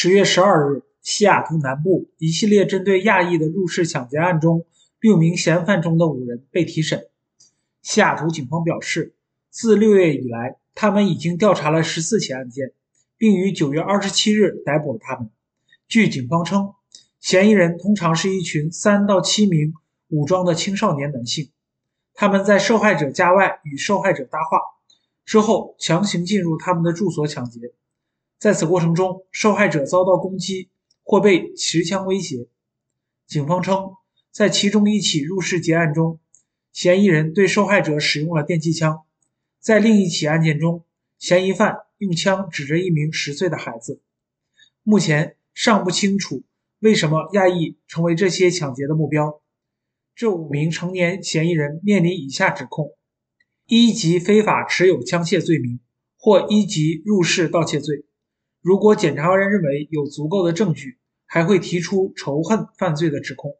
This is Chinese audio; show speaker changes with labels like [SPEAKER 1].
[SPEAKER 1] 10月12日，西雅图南部一系列针对亚裔的入室抢劫案中，6名嫌犯中的5人被提审。西雅图警方表示，自6月以来，他们已经调查了14起案件，并于9月27日逮捕了他们。据警方称，嫌疑人通常是一群3到7名武装的青少年男性，他们在受害者家外与受害者搭话，之后强行进入他们的住所抢劫。在此过程中，受害者遭到攻击或被持枪威胁。警方称，在其中一起入室劫案中，嫌疑人对受害者使用了电击枪；在另一起案件中，嫌疑犯用枪指着一名10岁的孩子。目前尚不清楚为什么亚裔成为这些抢劫的目标。这5名成年嫌疑人面临以下指控：1级非法持有枪械罪名或1级入室盗窃罪。如果检察官认为有足够的证据，还会提出仇恨犯罪的指控。